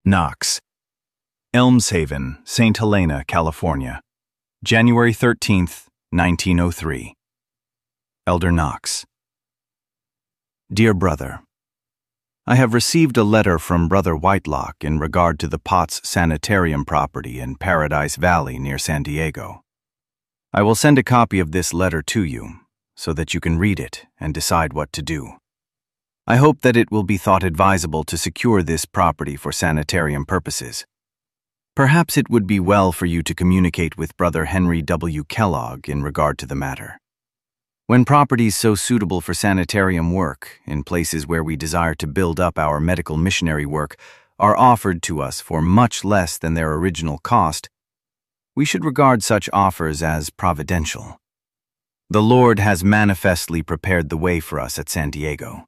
Knox, Elmshaven, St. Helena, California, January 13th, 1903. Elder Knox. Dear Brother, I have received a letter from Brother Whitelock in regard to the Potts Sanitarium property in Paradise Valley near San Diego. I will send a copy of this letter to you so that you can read it and decide what to do. I hope that it will be thought advisable to secure this property for sanitarium purposes. Perhaps it would be well for you to communicate with Brother Henry W. Kellogg in regard to the matter. When properties so suitable for sanitarium work, in places where we desire to build up our medical missionary work, are offered to us for much less than their original cost, we should regard such offers as providential. The Lord has manifestly prepared the way for us at San Diego.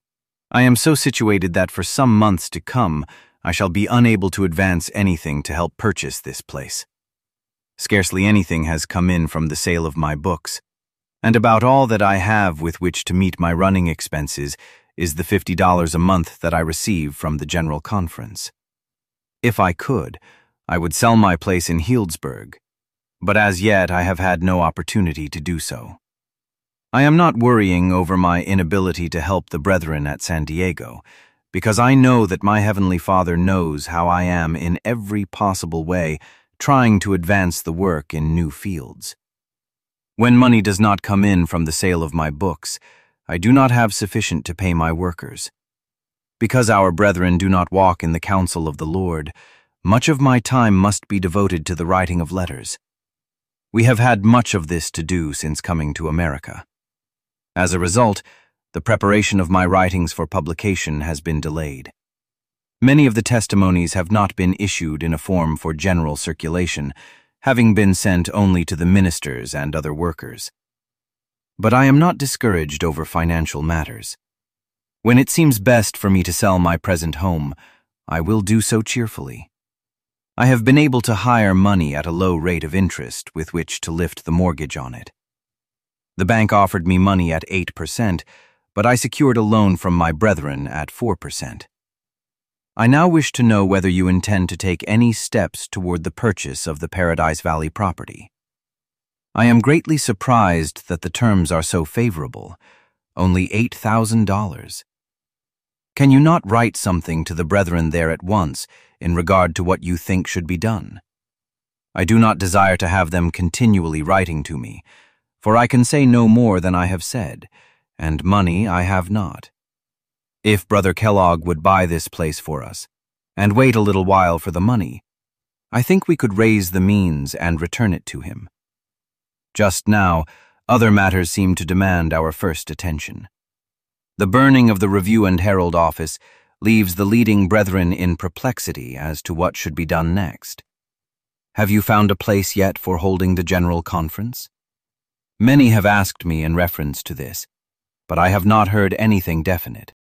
I am so situated that for some months to come, I shall be unable to advance anything to help purchase this place. Scarcely anything has come in from the sale of my books, and about all that I have with which to meet my running expenses is the $50 a month that I receive from the General Conference. If I could, I would sell my place in Healdsburg, but as yet I have had no opportunity to do so. I am not worrying over my inability to help the brethren at San Diego, because I know that my Heavenly Father knows how I am in every possible way trying to advance the work in new fields. When money does not come in from the sale of my books, I do not have sufficient to pay my workers. Because our brethren do not walk in the counsel of the Lord, much of my time must be devoted to the writing of letters. We have had much of this to do since coming to America. As a result, the preparation of my writings for publication has been delayed. Many of the testimonies have not been issued in a form for general circulation, having been sent only to the ministers and other workers. But I am not discouraged over financial matters. When it seems best for me to sell my present home, I will do so cheerfully. I have been able to hire money at a low rate of interest with which to lift the mortgage on it. The bank offered me money at 8%, but I secured a loan from my brethren at 4%. I now wish to know whether you intend to take any steps toward the purchase of the Paradise Valley property. I am greatly surprised that the terms are so favorable, only $8,000. Can you not write something to the brethren there at once in regard to what you think should be done? I do not desire to have them continually writing to me, for I can say no more than I have said, and money I have not. If Brother Kellogg would buy this place for us, and wait a little while for the money, I think we could raise the means and return it to him. Just now, other matters seem to demand our first attention. The burning of the Review and Herald office leaves the leading brethren in perplexity as to what should be done next. Have you found a place yet for holding the General Conference? Many have asked me in reference to this, but I have not heard anything definite.